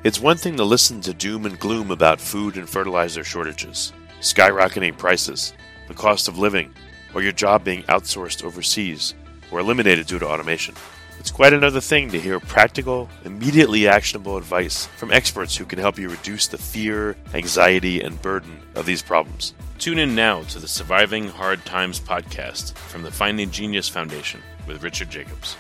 It's one thing to listen to doom and gloom about food and fertilizer shortages, skyrocketing prices, the cost of living, or your job being outsourced overseas or eliminated due to automation. It's quite another thing to hear practical, immediately actionable advice from experts who can help you reduce the fear, anxiety, and burden of these problems. Tune in now to the Surviving Hard Times podcast from the Finding Genius Foundation with Richard Jacobs.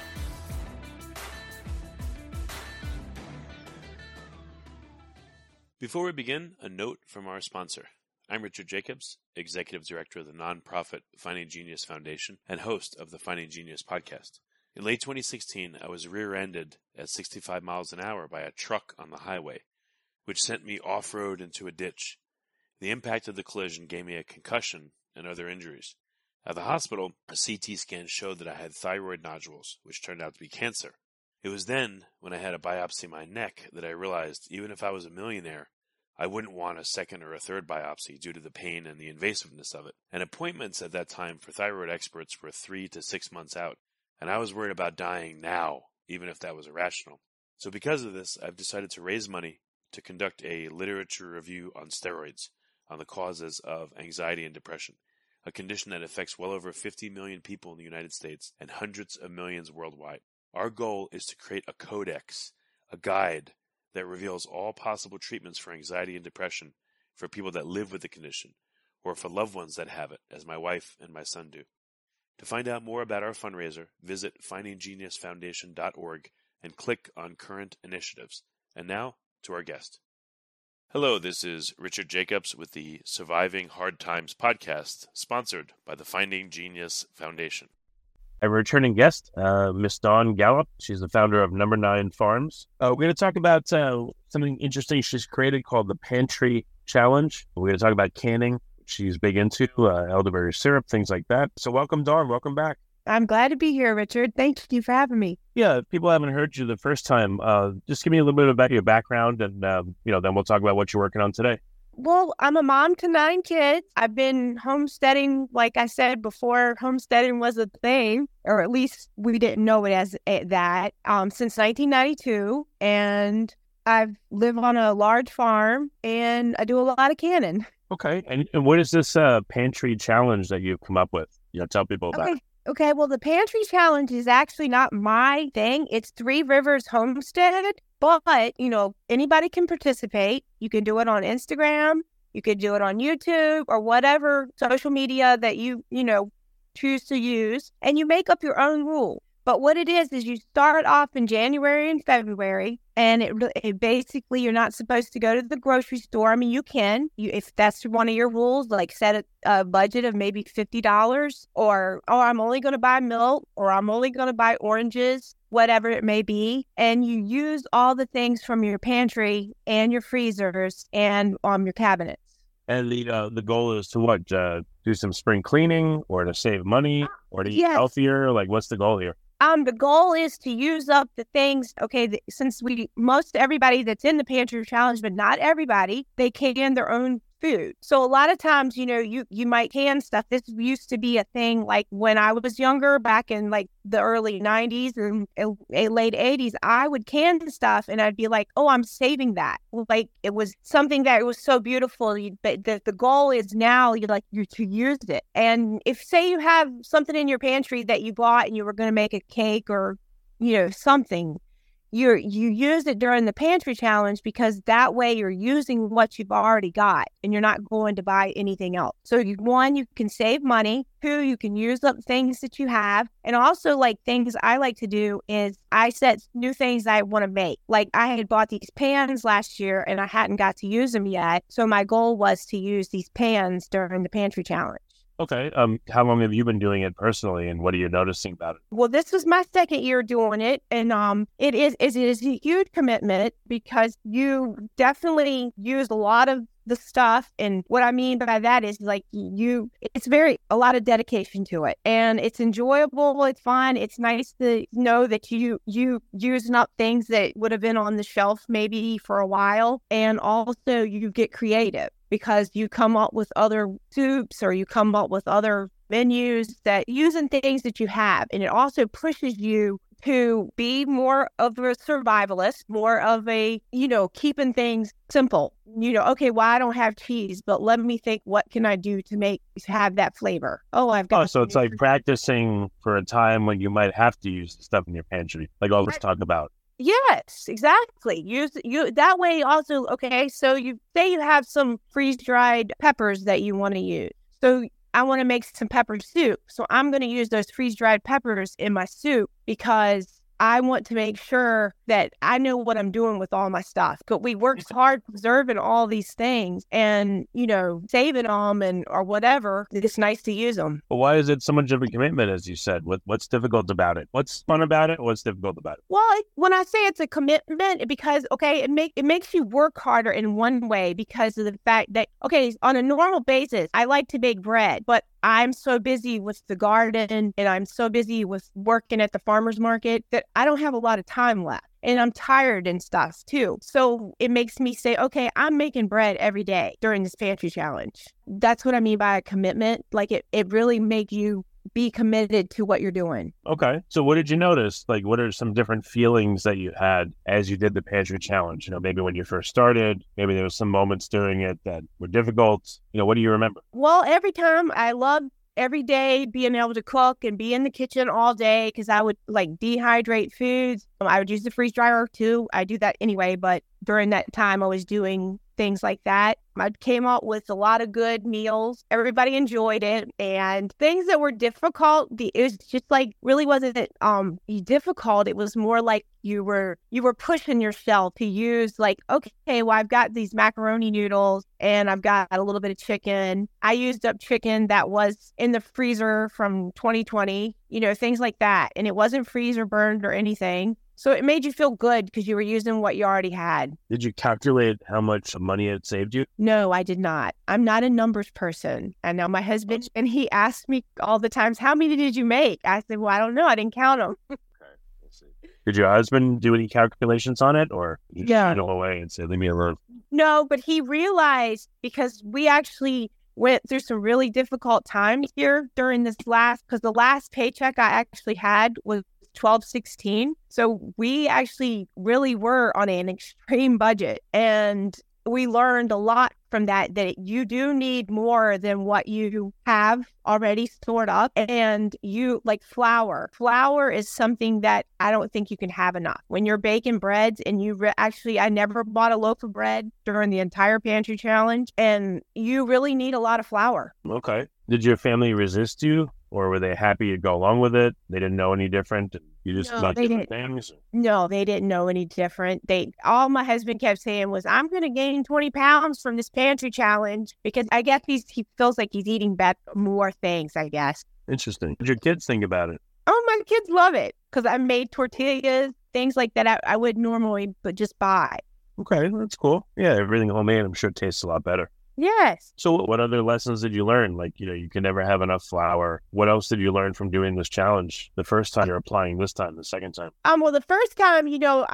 Before we begin, a note from our sponsor. I'm Richard Jacobs, Executive Director of the nonprofit Finding Genius Foundation and host of the Finding Genius podcast. In late 2016, I was rear-ended at 65 miles an hour by a truck on the highway, which sent me off-road into a ditch. The impact of the collision gave me a concussion and other injuries. At the hospital, a CT scan showed that I had thyroid nodules, which turned out to be cancer. It was then, when I had a biopsy of my neck, that I realized even if I was a millionaire, I wouldn't want a second or a third biopsy due to the pain and the invasiveness of it. And appointments at that time for thyroid experts were 3 to 6 months out, and I was worried about dying now, even if that was irrational. So because of this, I've decided to raise money to conduct a literature review on steroids, on the causes of anxiety and depression, a condition that affects well over 50 million people in the United States and hundreds of millions worldwide. Our goal is to create a codex, a guide that reveals all possible treatments for anxiety and depression for people that live with the condition, or for loved ones that have it, as my wife and my son do. To find out more about our fundraiser, visit findinggeniusfoundation.org and click on current initiatives. And now, to our guest. Hello, this is Richard Jacobs with the Surviving Hard Times podcast, sponsored by the Finding Genius Foundation. A returning guest, Miss Dawn Gallup. She's the founder of Number 9 Farms. We're going to talk about something interesting she's created called the Pantry Challenge. We're going to talk about canning. She's big into elderberry syrup, things like that. So welcome, Dawn. Welcome back. I'm glad to be here, Richard. Thank you for having me. Yeah, if people haven't heard you the first time, just give me a little bit about your background, and then we'll talk about what you're working on today. Well, I'm a mom to 9 kids. I've been homesteading, like I said before, homesteading was a thing, or at least we didn't know it as that, since 1992. And I live on a large farm, and I do a lot of canning. Okay. And what is this pantry challenge that you've come up with? Tell people about it. Okay, well, the Pantry Challenge is actually not my thing. It's Three Rivers Homestead, but, anybody can participate. You can do it on Instagram, you could do it on YouTube, or whatever social media that you choose to use, and you make up your own rule. But what it is you start off in January and February, and it basically, you're not supposed to go to the grocery store. I mean, you can, if that's one of your rules, like set a budget of maybe $50, or I'm only going to buy milk, or I'm only going to buy oranges, whatever it may be. And you use all the things from your pantry and your freezers and your cabinets. And the goal is to what? Do some spring cleaning, or to save money, or to eat healthier? Like, what's the goal here? The goal is to use up the things, since most everybody that's in the Pantry Challenge, but not everybody, they can their own food. So a lot of times, you might can stuff. This used to be a thing, like when I was younger, back in like the early 90s and late 80s, I would can stuff and I'd be like, oh, I'm saving that. Like it was something that was so beautiful. But the goal is now you're to use it. And if say you have something in your pantry that you bought and you were going to make a cake or, something, you use it during the Pantry Challenge, because that way you're using what you've already got and you're not going to buy anything else. So one, you can save money. 2, you can use up things that you have. And also, like, things I like to do is I set new things I want to make. Like I had bought these pans last year and I hadn't got to use them yet. So my goal was to use these pans during the Pantry Challenge. Okay. How long have you been doing it personally, and what are you noticing about it? Well, this was my second year doing it, and it is a huge commitment, because you definitely use a lot of the stuff. And what I mean by that is it's a lot of dedication to it, and it's enjoyable. It's fun. It's nice to know that you using up things that would have been on the shelf maybe for a while. And also you get creative, because you come up with other soups, or you come up with other menus that using things that you have. And it also pushes you to be more of a survivalist, more of a, keeping things simple. Okay, well, I don't have cheese, but let me think, what can I do to have that flavor? Oh, I've got. Oh, so it's like practicing for a time when you might have to use the stuff in your pantry, like all this talk about. Yes, exactly. Use that way also. Okay, so you say you have some freeze-dried peppers that you want to use. So I want to make some pepper soup. So I'm going to use those freeze-dried peppers in my soup because I want to make sure that I know what I'm doing with all my stuff. But we worked hard preserving all these things and, saving them or whatever. It's nice to use them. But why is it so much of a commitment, as you said? What's difficult about it? What's fun about it? What's difficult about it? Well, when I say it's a commitment, because, it makes you work harder in one way because of the fact that, on a normal basis, I like to bake bread, but I'm so busy with the garden and I'm so busy with working at the farmer's market that I don't have a lot of time left. And I'm tired and stuff too. So it makes me say, okay, I'm making bread every day during this pantry challenge. That's what I mean by a commitment. Like it really makes you be committed to what you're doing. Okay. So what did you notice? Like, what are some different feelings that you had as you did the pantry challenge? Maybe when you first started, maybe there was some moments during it that were difficult. What do you remember? Well, every time I loved every day being able to cook and be in the kitchen all day because I would dehydrate foods. I would use the freeze dryer too. I do that anyway, but during that time I was doing things like that. I came up with a lot of good meals. Everybody enjoyed it. And things that were difficult, it was just really wasn't difficult. It was more like you were pushing yourself to use okay, well, I've got these macaroni noodles and I've got a little bit of chicken. I used up chicken that was in the freezer from 2020, things like that. And it wasn't freezer burned or anything. So it made you feel good because you were using what you already had. Did you calculate how much money it saved you? No, I did not. I'm not a numbers person. I know my husband, and he asked me all the times, how many did you make? I said, well, I don't know. I didn't count them. Okay, let's see. Did your husband do any calculations on it, or did you just go away and say, leave me alone? No, but he realized because we actually went through some really difficult times here during because the last paycheck I actually had was $12.16. So we actually really were on an extreme budget, and we learned a lot from that you do need more than what you have already stored up. And flour is something that I don't think you can have enough when you're baking breads. And I never bought a loaf of bread during the entire pantry challenge, and you really need a lot of flour. Okay. Did your family resist you, or were they happy to go along with it? They didn't know any different? You just thought different things? No, they didn't know any different. All my husband kept saying was, I'm going to gain 20 pounds from this pantry challenge, because I guess he feels like he's eating more things, I guess. Interesting. What did your kids think about it? Oh, my kids love it because I made tortillas, things like that I would normally but just buy. Okay, that's cool. Yeah, everything homemade, I'm sure tastes a lot better. Yes. So what other lessons did you learn? You can never have enough flour. What else did you learn from doing this challenge the first time you're applying this time, the second time? Well, the first time,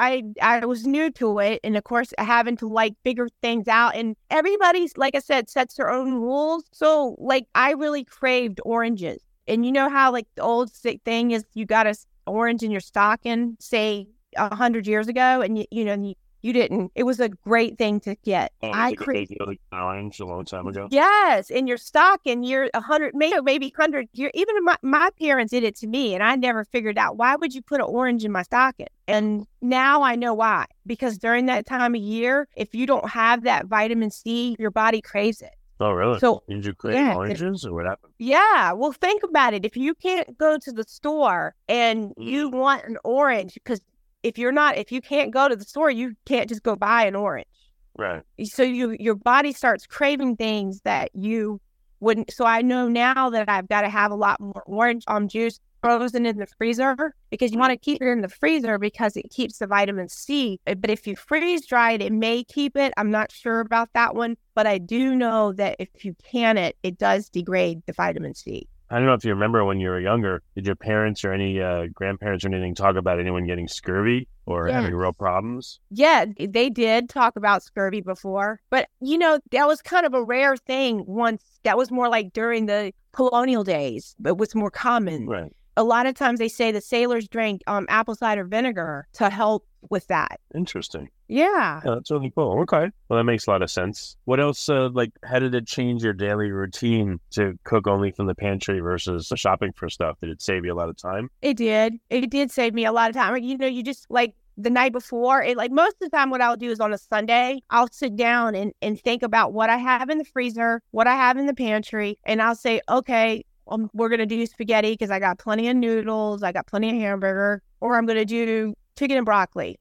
I was new to it. And of course, having to figure things out. And everybody's, like I said, sets their own rules. So I really craved oranges. And you know how the old thing is you got an orange in your stocking, say 100 years ago, and you didn't. It was a great thing to get. I craved orange a long time ago. Yes, in your stocking, you're 100, maybe 100. Even my parents did it to me, and I never figured out why would you put an orange in my stocking. And now I know why. Because during that time of year, if you don't have that vitamin C, your body craves it. Oh, really? So, did you crave oranges, or what happened? Yeah. Well, think about it. If you can't go to the store and you want an orange, because if you can't go to the store, you can't just go buy an orange. Right. So your body starts craving things that you wouldn't. So I know now that I've got to have a lot more orange juice frozen in the freezer, because you want to keep it in the freezer because it keeps the vitamin C. But if you freeze dry it, it may keep it. I'm not sure about that one, but I do know that if you can it does degrade the vitamin C. I don't know if you remember when you were younger, did your parents or any grandparents or anything talk about anyone getting scurvy or having real problems? Yeah, they did talk about scurvy before. But, that was kind of a rare thing once. That was more like during the colonial days. It was more common. Right. a lot of times they say the sailors drank apple cider vinegar to help with that. Interesting. Yeah. That's really cool. Okay. Well, that makes a lot of sense. What else, how did it change your daily routine to cook only from the pantry versus shopping for stuff? Did it save you a lot of time? It did. It did save me a lot of time. You just like the night before, most of the time what I'll do is on a Sunday, I'll sit down and think about what I have in the freezer, what I have in the pantry, and I'll say, okay, we're going to do spaghetti because I got plenty of noodles, I got plenty of hamburger, or I'm going to do chicken and broccoli.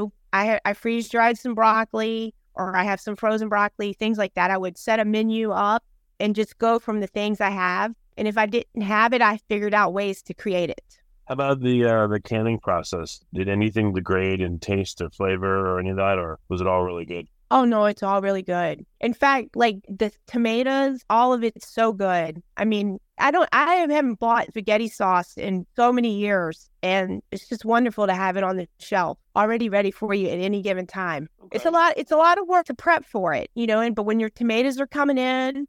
I freeze dried some broccoli, or I have some frozen broccoli, things like that. I would set a menu up and just go from the things I have. And if I didn't have it, I figured out ways to create it. How about the canning process? Did anything degrade in taste or flavor or any of that, or was it all really good? Oh, no, it's all really good. In fact, like the tomatoes, all of it's so good. I mean, I haven't bought spaghetti sauce in so many years, and it's just wonderful to have it on the shelf, already ready for you at any given time. Okay. It's a lot of work to prep for it, but when your tomatoes are coming in,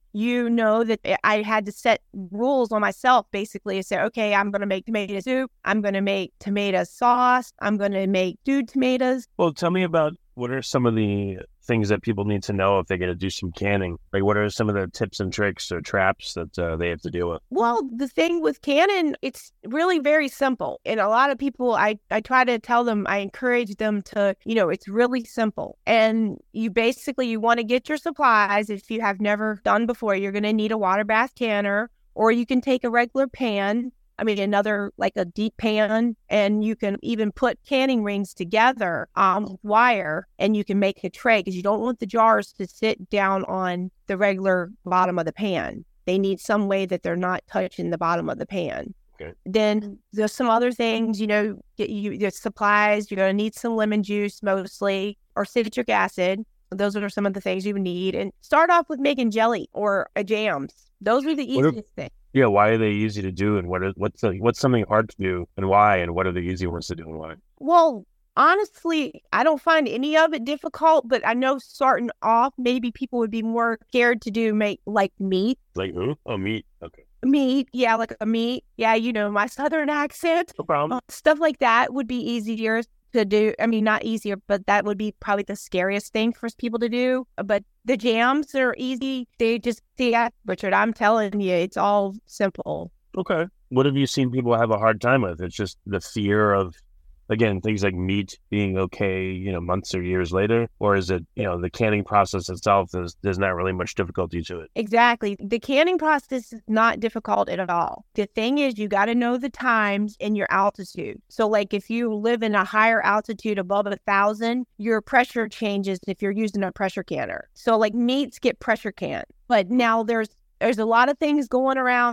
that I had to set rules on myself, basically, and say, okay, I'm going to make tomato soup, I'm going to make tomato sauce, I'm going to make stewed tomatoes. Well, tell me about what are some of the things that people need to know if they're going to do some canning? Like, what are some of the tips and tricks or traps that they have to deal with? Well, the thing with canning, it's really very simple. And a lot of people, I try to tell them, I encourage them to, it's really simple. And you want to get your supplies. If you have never done before, you're going to need a water bath canner, or you can take a regular pan. Another like a deep pan, and you can even put canning rings together with wire, and you can make a tray because you don't want the jars to sit down on the regular bottom of the pan. They need some way that they're not touching the bottom of the pan. Okay. Then there's some other things, there's supplies. You're going to need some lemon juice mostly, or citric acid. Those are some of the things you would need. And start off with making jelly or jams. Those are the easiest things. Yeah, why are they easy to do, and what's something hard to do, and why, and what are the easy ones to do, and why? Well, honestly, I don't find any of it difficult, but I know starting off, maybe people would be more scared to make like meat. Like who? Oh, meat. Okay. Meat, yeah, like a meat. Yeah, my Southern accent. No problem. Stuff like that would be easier to do. Not easier, but that would be probably the scariest thing for people to do. But the jams are easy. They just, Richard, I'm telling you, it's all simple. Okay. What have you seen people have a hard time with? It's just the fear of, again, things like meat being okay, months or years later? Or is it, the canning process itself, there's not really much difficulty to it? Exactly. The canning process is not difficult at all. The thing is, you got to know the times and your altitude. So like if you live in a higher altitude above 1,000, your pressure changes if you're using a pressure canner. So like meats get pressure canned. But now there's a lot of things going around,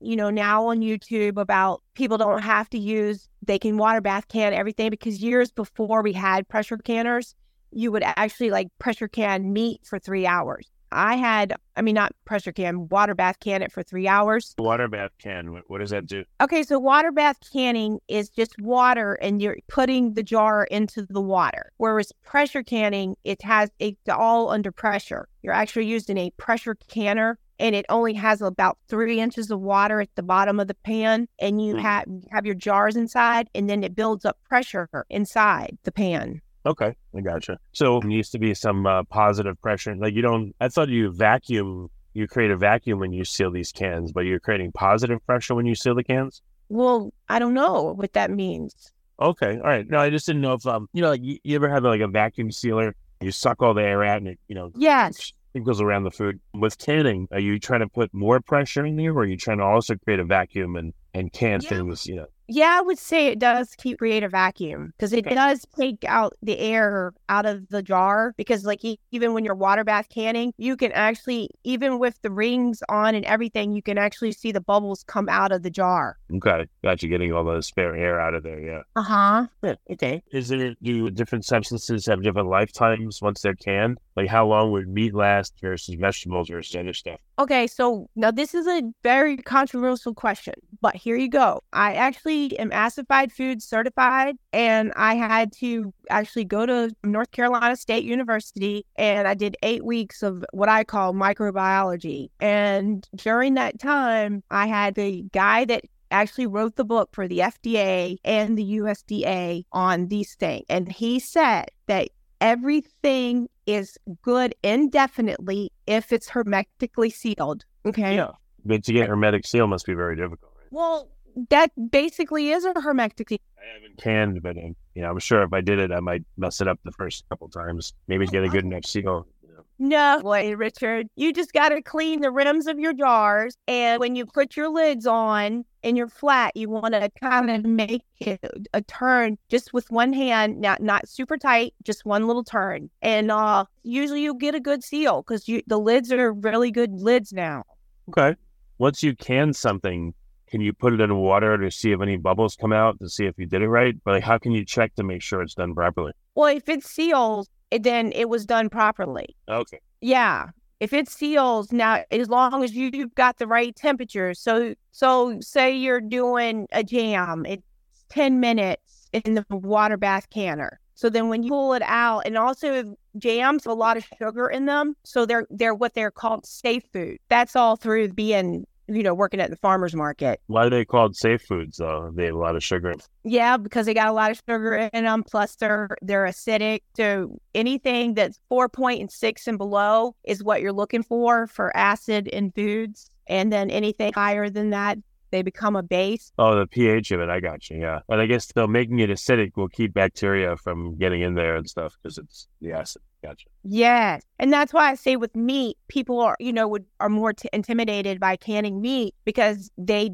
now on YouTube about people don't have to they can water bath can everything, because years before we had pressure canners, you would actually like pressure can meat for 3 hours. Not pressure can, water bath can it for 3 hours. Water bath can, what does that do? Okay, so water bath canning is just water and you're putting the jar into the water. Whereas pressure canning, it's all under pressure. You're actually using a pressure canner, and it only has about 3 inches of water at the bottom of the pan, and you have your jars inside, and then it builds up pressure inside the pan. Okay, I gotcha. So there needs to be some positive pressure. Like I thought you create a vacuum when you seal these cans, but you're creating positive pressure when you seal the cans? Well, I don't know what that means. Okay, all right. No, I just didn't know if, you ever have like a vacuum sealer, you suck all the air out and it, Yes. It goes around the food. With canning, are you trying to put more pressure in there, or are you trying to also create a vacuum and can things, Yeah, I would say it does create a vacuum, because it does take out the air out of the jar, because like even when you're water bath canning, you can actually, even with the rings on and everything, you can actually see the bubbles come out of the jar. Okay, gotcha, getting all the spare air out of there, yeah. Uh-huh. Yeah, okay. Do different substances have different lifetimes once they're canned? Like how long would meat last versus vegetables versus other stuff? Okay, so now this is a very controversial question, but here you go. I actually am Acidified Food certified, and I had to actually go to North Carolina State University, and I did 8 weeks of what I call microbiology. And during that time, I had the guy that actually wrote the book for the FDA and the USDA on these things. And he said that everything is good indefinitely if it's hermetically sealed. Okay. Yeah. But to get hermetic seal must be very difficult, right? Well, that basically is a hermetic seal. I haven't canned, but I'm sure if I did it, I might mess it up the first couple times. Maybe get a good enough seal. No, boy, Richard, you just got to clean the rims of your jars. And when you put your lids on in your flat, you want to kind of make it a turn just with one hand, not super tight, just one little turn. And usually you'll get a good seal because the lids are really good lids now. Okay. Once you can something, can you put it in water to see if any bubbles come out to see if you did it right? But how can you check to make sure it's done properly? Well, if it seals, then it was done properly. Okay. Yeah. If it seals, now, as long as you've got the right temperature. So say you're doing a jam, it's 10 minutes in the water bath canner. So then when you pull it out, and also jams have a lot of sugar in them. So they're what they're called safe food. That's all through being, working at the farmer's market. Why are they called safe foods, though? They have a lot of sugar. Yeah, because they got a lot of sugar in them. Plus, they're acidic. So anything that's 4.6 and below is what you're looking for acid in foods. And then anything higher than that, they become a base. Oh, the pH of it. I got you. Yeah. But I guess making it acidic will keep bacteria from getting in there and stuff because it's the acid. Gotcha. Yes. And that's why I say with meat, people are more intimidated by canning meat because they're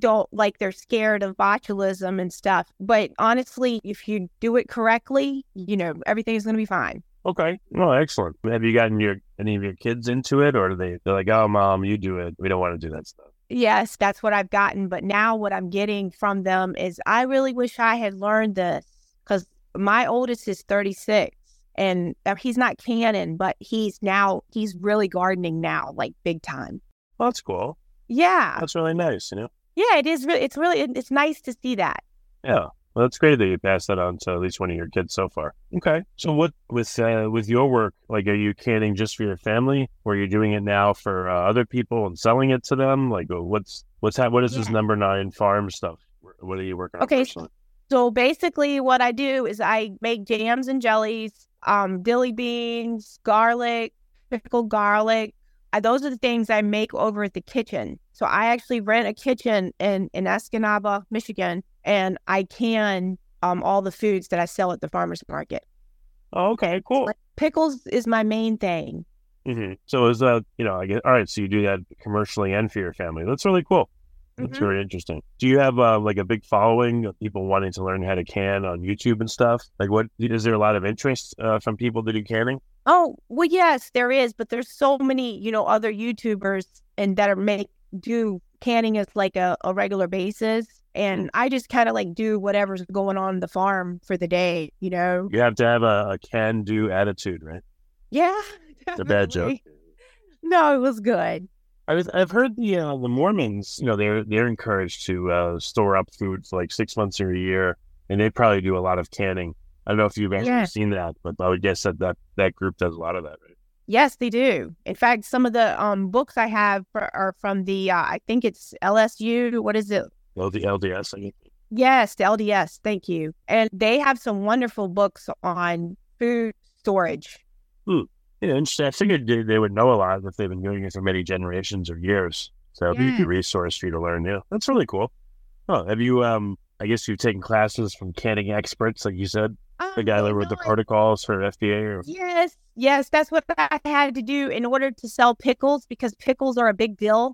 scared of botulism and stuff. But honestly, if you do it correctly, everything's going to be fine. Okay. Oh, excellent. Have you gotten any of your kids into it, or they're like, oh, Mom, you do it. We don't want to do that stuff. Yes, that's what I've gotten. But now what I'm getting from them is I really wish I had learned this because my oldest is 36. And he's not canning, but he's really gardening now, like big time. Well, that's cool. Yeah. That's really nice, Yeah, it is. It's nice to see that. Yeah. Well, that's great that you passed that on to at least one of your kids so far. Okay. So what, with your work, like, are you canning just for your family, or are you doing it now for other people and selling it to them? Like, what is this Number 9 Farm stuff? What are you working on personally? So basically what I do is I make jams and jellies, dilly beans, garlic, pickled garlic. Those are the things I make over at the kitchen. So I actually rent a kitchen in Escanaba, Michigan, and I can all the foods that I sell at the farmer's market. Oh, okay, cool. Like, pickles is my main thing. Mm-hmm. So is that, I guess, all right, so you do that commercially and for your family. That's really cool. That's very interesting. Do you have like a big following of people wanting to learn how to can on YouTube and stuff? Like, is there a lot of interest from people to do canning? Oh, well, yes, there is. But there's so many, other YouTubers and that do canning as like a regular basis. And I just kind of like do whatever's going on the farm for the day, You have to have a can-do attitude, right? Yeah. It's a bad joke. No, it was good. I've heard the Mormons, they're encouraged to store up food for like 6 months or a year, and they probably do a lot of canning. I don't know if you've actually seen that, but I would guess that group does a lot of that, right? Yes, they do. In fact, some of the books I have are from the, I think it's LSU. What is it? The LDS, I think. Yes, the LDS. Thank you. And they have some wonderful books on food storage. Yeah, interesting. I figured they would know a lot if they've been doing it for many generations or years. So it'd be a good resource for you to learn. Yeah, that's really cool. Oh, have you, I guess you've taken classes from canning experts, like you said? The guy that wrote the protocols for FDA? Yes, that's what I had to do in order to sell pickles, because pickles are a big deal.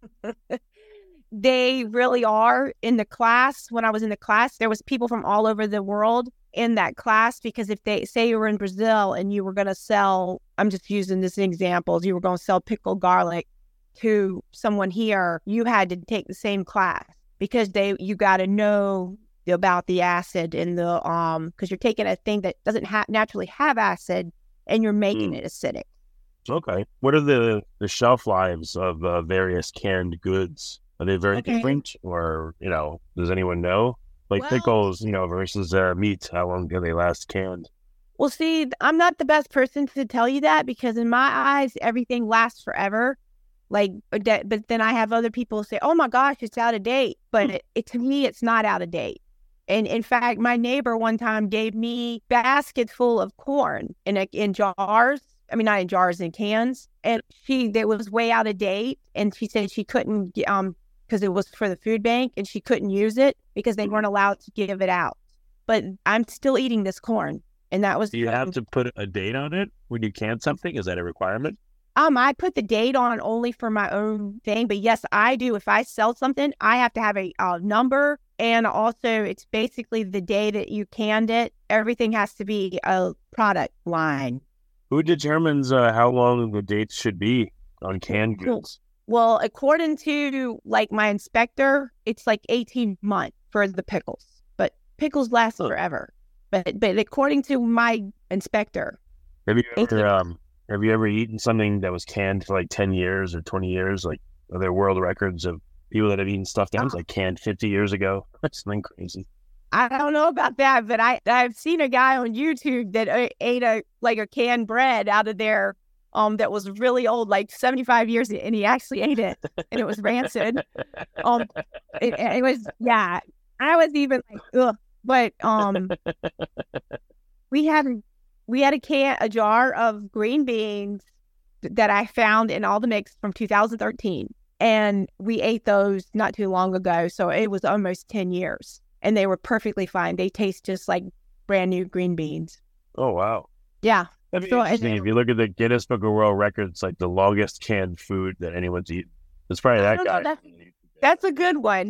They really are. In the class, when I was in the class, there was people from all over the world in that class, because if they say you were in Brazil and you were going to sell, I'm just using this example, you were going to sell pickled garlic to someone here, you had to take the same class, because you got to know about the acid in the because you're taking a thing that doesn't naturally have acid and you're making it acidic. Okay. What are the shelf lives of various canned goods? Are they very different, or does anyone know? Like pickles, versus meat, how long do they last canned? Well, see, I'm not the best person to tell you that, because in my eyes, everything lasts forever. Like that, but then I have other people say, "Oh my gosh, it's out of date." But to me, it's not out of date. And in fact, my neighbor one time gave me baskets full of corn in jars. I mean, not in jars, in cans. And that was way out of date. And she said she couldn't, because it was for the food bank, and she couldn't use it because they weren't allowed to give it out. But I'm still eating this corn. And that was. Do you have to put a date on it when you can something? Is that a requirement? I put the date on only for my own thing, but yes, I do. If I sell something, I have to have a number, and also it's basically the day that you canned it. Everything has to be a product line. Who determines how long the dates should be on canned goods? Well, according to like my inspector, it's like 18 months for the pickles, but pickles last forever. But according to my inspector, have you ever eaten something that was canned for like 10 years or 20 years? Like, are there world records of people that have eaten stuff that was like canned 50 years ago? That's something crazy. I don't know about that, but I've seen a guy on YouTube that ate a canned bread out of there that was really old, like 75 years, and he actually ate it, and it was rancid. It was, yeah. I was even like, ugh. But we had a jar of green beans that I found in all the mix from 2013. And we ate those not too long ago. So it was almost 10 years. And they were perfectly fine. They taste just like brand new green beans. Oh, wow. Yeah. That'd be interesting. If you look at the Guinness Book of World Records, like the longest canned food that anyone's eaten, it's probably that guy. That's a good one.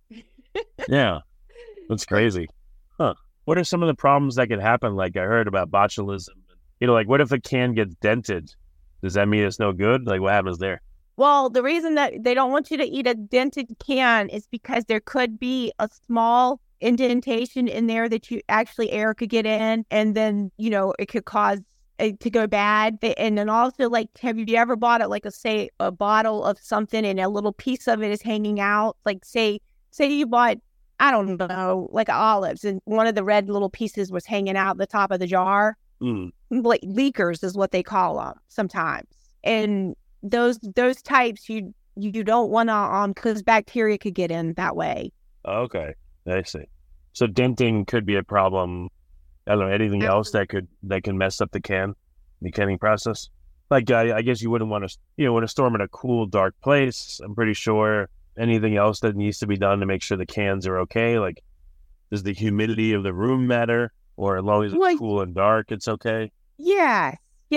Yeah. That's crazy. Huh. What are some of the problems that could happen? Like I heard about botulism. Like what if a can gets dented? Does that mean it's no good? Like what happens there? Well, the reason that they don't want you to eat a dented can is because there could be a small indentation in there that air could get in, and then, it could cause it to go bad. And then also, like, have you ever bought a bottle of something and a little piece of it is hanging out? Like say you bought, I don't know, like olives, and one of the red little pieces was hanging out the top of the jar. Like leakers is what they call them sometimes. And those types you don't want to because bacteria could get in that way. Okay, I see. So denting could be a problem. I don't know, anything else that can mess up the canning process. Like I guess you wouldn't want to store them in a cool, dark place. I'm pretty sure. Anything else that needs to be done to make sure the cans are okay? Like, does the humidity of the room matter? Or as long as it's cool and dark, it's okay? Yes.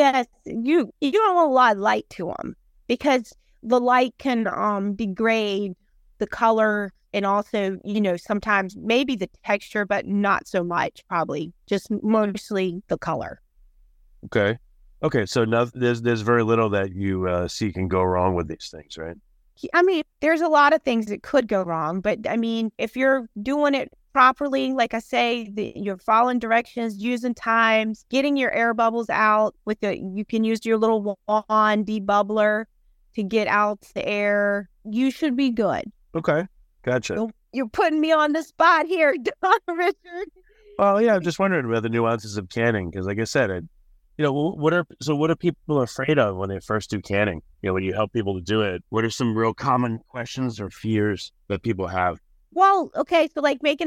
You don't want a lot of light to them because the light can degrade the color and also, sometimes maybe the texture, but not so much, probably. Just mostly the color. Okay. So now there's very little that you see can go wrong with these things, right? I mean, there's a lot of things that could go wrong, but I mean, if you're doing it properly, like I say, you're following directions, using times, getting your air bubbles out you can use your little wand debubbler to get out the air. You should be good. Okay, gotcha. You're putting me on the spot here, Richard. Well, yeah, I'm just wondering about the nuances of canning because, like I said, what are people afraid of when they first do canning? When you help people to do it, what are some real common questions or fears that people have? Well, okay, so like making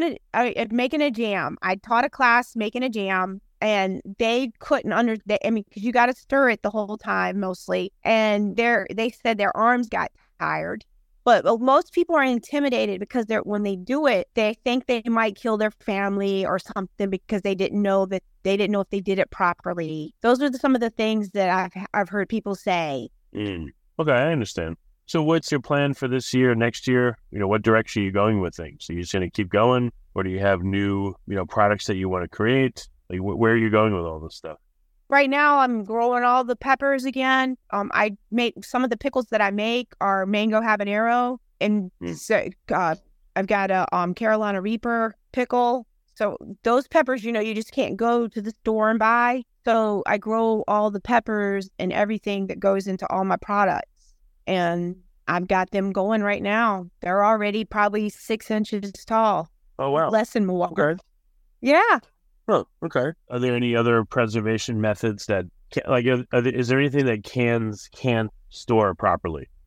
a jam. I taught a class making a jam, and they couldn't understand. I mean, because you got to stir it the whole time mostly, and they said their arms got tired. But most people are intimidated because when they do it, they think they might kill their family or something because they didn't know if they did it properly. Those are some of the things that I've heard people say. Okay, I understand. So what's your plan for this year, next year? What direction are you going with things? Are you just going to keep going, or do you have new, products that you want to create? Like, where are you going with all this stuff? Right now, I'm growing all the peppers again. I make some of the pickles that I make are mango habanero, and so I've got a Carolina Reaper pickle. So those peppers, you just can't go to the store and buy. So I grow all the peppers and everything that goes into all my products, and I've got them going right now. They're already probably 6 inches tall. Oh wow! Less than Milwaukee. Okay. Yeah. Oh, okay. Are there any other preservation methods that, is there anything that cans can't store properly?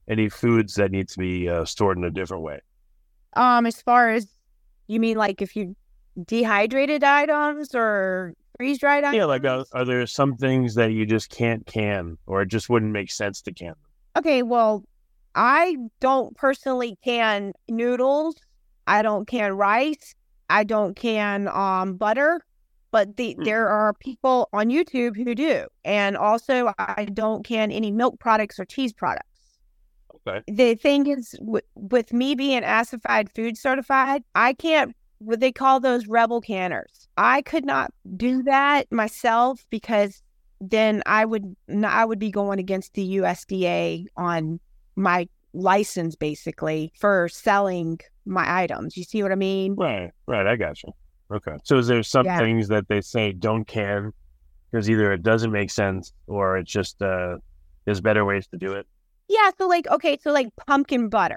any foods that need to be stored in a different way? As far as, you mean like if you dehydrated items or freeze-dried items? Yeah, like are there some things that you just can't can, or it just wouldn't make sense to can them? Okay, well, I don't personally can noodles. I don't can rice. I don't can butter. But there are people on YouTube who do. And also, I don't can any milk products or cheese products. Okay. The thing is, with me being Acidified Food Certified, I can't, what they call those rebel canners. I could not do that myself because then I would be going against the USDA on my license, basically, for selling my items. You see what I mean? Right. I got you. Okay. So is there some things that they say don't can because either it doesn't make sense or it's just there's better ways to do it? Yeah. So like pumpkin butter,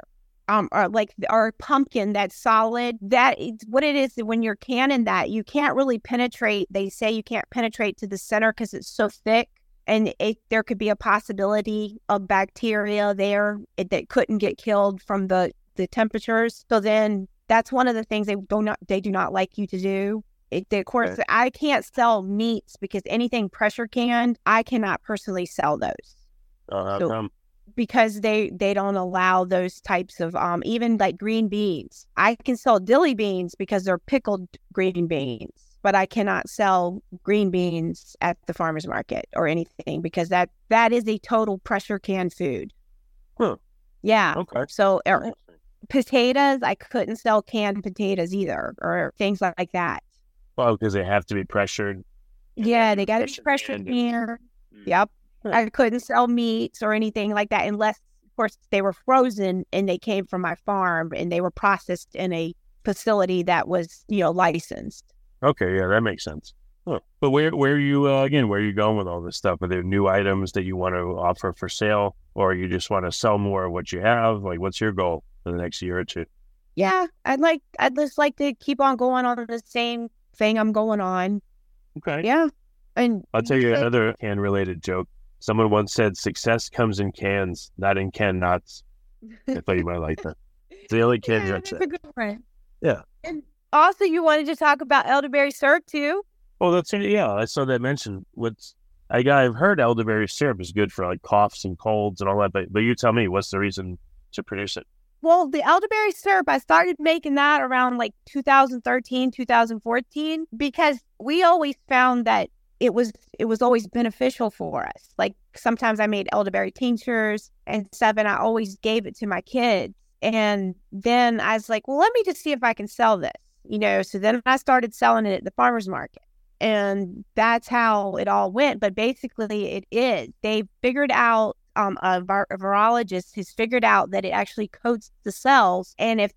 or pumpkin that's solid. That is what it is. When you're canning that, you can't really penetrate. They say you can't penetrate to the center because it's so thick, and there could be a possibility of bacteria there that couldn't get killed from the temperatures. So then that's one of the things they do not like you to do. Of course, I can't sell meats because anything pressure canned, I cannot personally sell those. How come? Because they don't allow those types of even like green beans. I can sell dilly beans because they're pickled green beans, but I cannot sell green beans at the farmer's market or anything because that is a total pressure can food. Huh. Yeah. Okay. So potatoes, I couldn't sell canned potatoes either, or things like that. Well, because they have to be pressured. Yeah, they got to be pressured here. Yep. I couldn't sell meats or anything like that unless, of course, they were frozen and they came from my farm and they were processed in a facility that was, licensed. Okay, yeah, that makes sense. Huh. But where are you where are you going with all this stuff? Are there new items that you want to offer for sale, or you just want to sell more of what you have? Like, what's your goal for the next year or two? Yeah, I'd just like to keep on going on the same thing I'm going on. Okay. Yeah. And I'll tell you another can-related joke. Someone once said, "Success comes in cans, not in can nuts." I thought you might like that. It's the only can joke. That's a good one. Yeah. And also, you wanted to talk about elderberry syrup too? Oh, that's it. Yeah, I saw that mentioned. I've heard elderberry syrup is good for like coughs and colds and all that. But you tell me, what's the reason to produce it? Well, the elderberry syrup, I started making that around like 2013, 2014, because we always found that it was always beneficial for us. Like sometimes I made elderberry tinctures and stuff, and I always gave it to my kids. And then I was like, well, let me just see if I can sell this, So then I started selling it at the farmer's market. And that's how it all went. But basically it is. They figured out, a virologist has figured out that it actually coats the cells. And if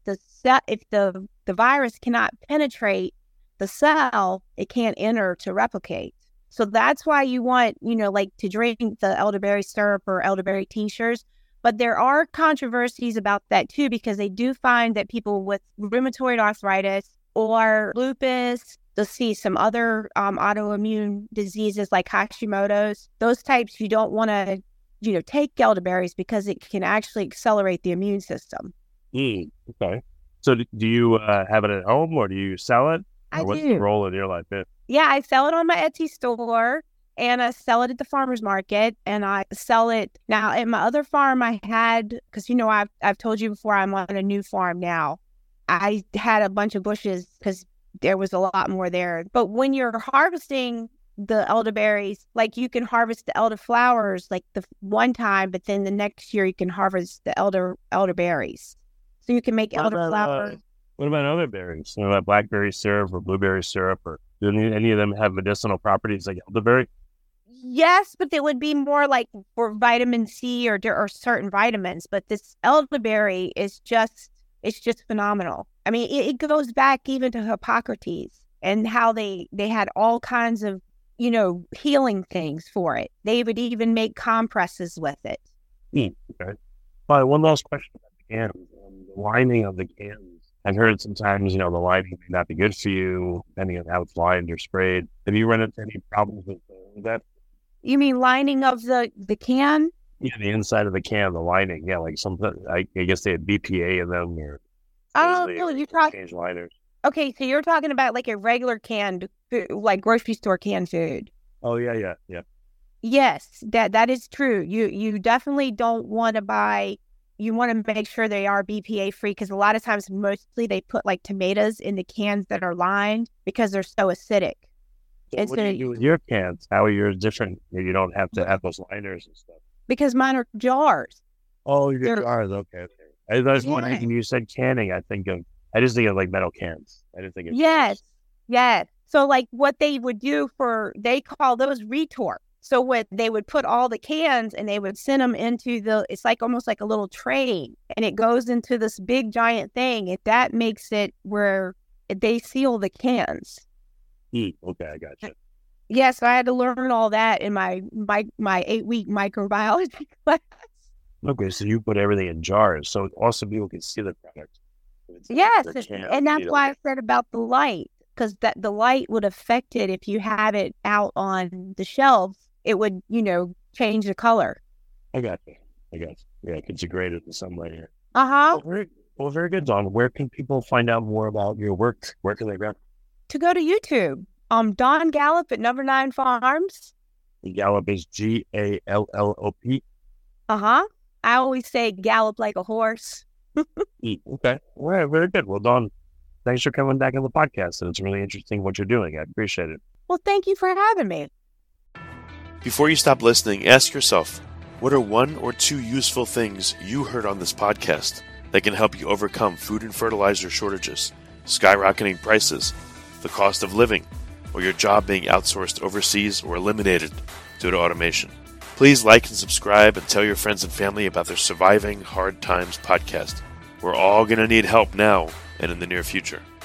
the virus cannot penetrate the cell, it can't enter to replicate. So that's why you want, to drink the elderberry syrup or elderberry tinctures. But there are controversies about that too, because they do find that people with rheumatoid arthritis or lupus, they'll see some other autoimmune diseases like Hashimoto's. Those types, you don't want to, take elderberries because it can actually accelerate the immune system. Okay. So do you have it at home or do you sell it? I what's do. The role in your life? Yeah, I sell it on my Etsy store, and I sell it at the farmer's market, and I sell it now at my other farm. I had, because I've told you before, I'm on a new farm now. I had a bunch of bushes because there was a lot more there. But when you're harvesting the elderberries, like you can harvest the elderflowers like the one time, but then the next year you can harvest the elderberries. So you can make elderflowers. What about other berries? What about blackberry syrup or blueberry syrup? Or do any of them have medicinal properties like elderberry? Yes, but they would be more like for vitamin C or certain vitamins. But this elderberry is just phenomenal. I mean, it goes back even to Hippocrates and how they had all kinds of, healing things for it. They would even make compresses with it. Okay. All right, one last question about the cans. The lining of the cans. I've heard sometimes, the lining may not be good for you, depending on how it's lined or sprayed. Have you run into any problems with that? You mean lining of the can? Yeah, the inside of the can, the lining. Yeah, like something. I guess they had BPA in them, or Oh, no, you talking? Change liners. Okay, so you're talking about like a regular canned food, like grocery store canned food. Oh yeah. Yes, that is true. You definitely don't want to buy. You want to make sure they are BPA free, because a lot of times, mostly they put like tomatoes in the cans that are lined because they're so acidic. So what do you do with your cans? How are yours different? You don't have to have those liners and stuff. Because mine are jars. Oh, your jars. Okay. I was wondering, you said canning. I just think of like metal cans. I didn't think of yes. So like what they would do they call those retort. So what they would put all the cans and they would send them into it's like almost like a little train, and it goes into this big giant thing, and that makes it where they seal the cans. Okay, I gotcha. Yeah, so I had to learn all that in my 8-week microbiology class. Okay, so you put everything in jars, so also people can see the product. Yes, and that's why I said about the light, because the light would affect it. If you have it out on the shelves, it would, change the color. I got you. Yeah, integrated in some way here. Well, very good, Dawn. Where can people find out more about your work? Where can they go? To go to YouTube. Dawn Gallop at Number 9 Farms. Gallop is Gallop. I always say gallop like a horse. Okay. All right, very good. Well, Dawn, thanks for coming back on the podcast, and it's really interesting what you're doing. I appreciate it. Well, thank you for having me. Before you stop listening, ask yourself, what are 1 or 2 useful things you heard on this podcast that can help you overcome food and fertilizer shortages, skyrocketing prices, the cost of living, or your job being outsourced overseas or eliminated due to automation? Please like and subscribe and tell your friends and family about their Surviving Hard Times podcast. We're all going to need help now and in the near future.